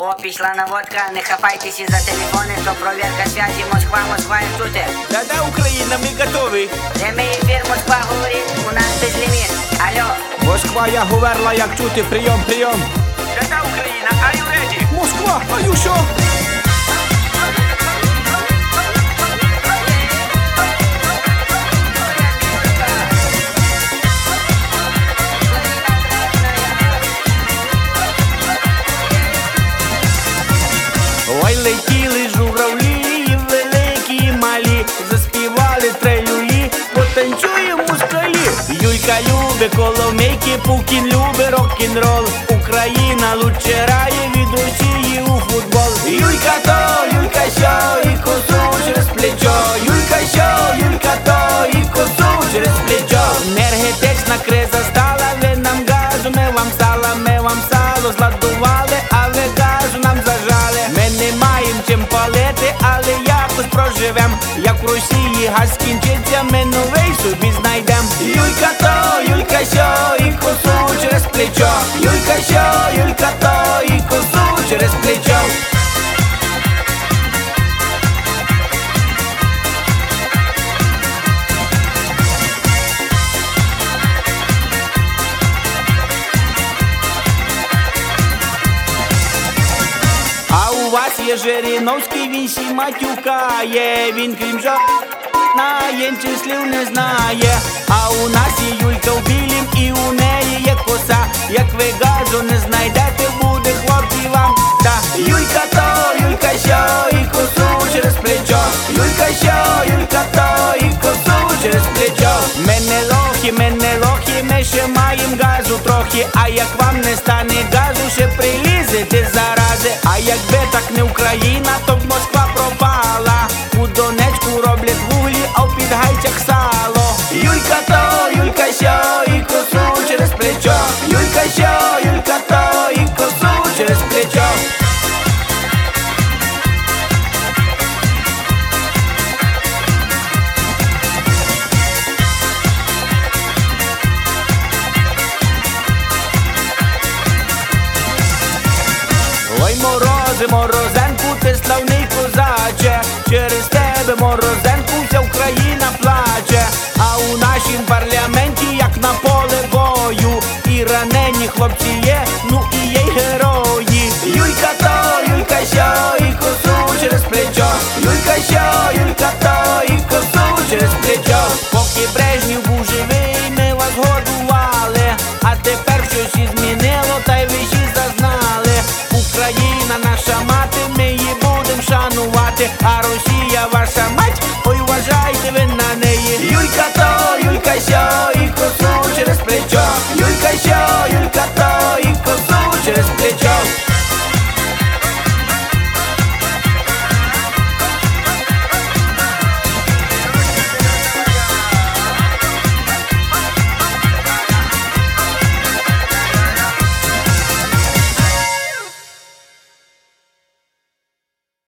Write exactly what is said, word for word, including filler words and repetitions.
О, пішла наводка, не хапайтесь за телефони, то проверка связи Москва, Москва, як чути? Да-да, Україна, ми готові. Прямий ефір, Москва говорить, у нас безліміт. Алло. Москва, я говорила, як чути, прийом, прийом. Да-да, Україна, are you ready? Москва, а ю що? Ой, летіли журавлі, великі і малі, заспівали трелюлі, потанцюємо москалі. Юлька любить коломейки, Пукін любить рок-н-рол. Україна лучше грає від Росії у футбол. Юлька то, Юлька сьо, і косу через плечо. Юлька сьо, Юлька то, і косу через плечо. Енергетична криза стала, ви нам газу, ми вам сала, ми вам сало зладували, а ви газу нам зажали. Ми не маємо чим палити, але якось проживем. Як в Росії газ скінчиться, ми новий собі знайдем. Юлька то, Юлька сьо, і косу через плечо. Юлька сьо, Юлька то, і косу через плечо. А у вас є Жириновський, він сі матюкає. Він крім жо на інших слів не знає. А у нас є Юлька в білім, і у неї є коса. Як ви газу не знайдете, буде хлопці вам та. Юлька то, Юлька сьо, і косу через плечо. Юлька сьо, Юлька то, і косу через плечо. Ми не лохи, ми не лохи, ми ще маємо газу трохи. А як вам не стане газу, ще прилізете зарази. А якби так не Україна, то б Москва пропала. У Донецьку роблять вуглі, а в Підгайцях сало. Юлька то, Юлька сьо, і косу через плечо. Юлька сьо, Юлька то, і косу через плечо. Ой, морози, морозенку, ти славний козаче. Через тебе, морозенку, вся Україна плаче. А у нашім парламенті, як на поле бою, і ранені хлопці є, ну і є й герої. Юлька то, Юлька сьо, і косу через плечо. Юлька сьо, Юлька то, і косу через плечо. Поки Брежнєв був живий, ми вас годували. А тепер щось і змінило, та й ви всі зазнали. Україна наша мати, ми її будем шанувати, а Росія ваша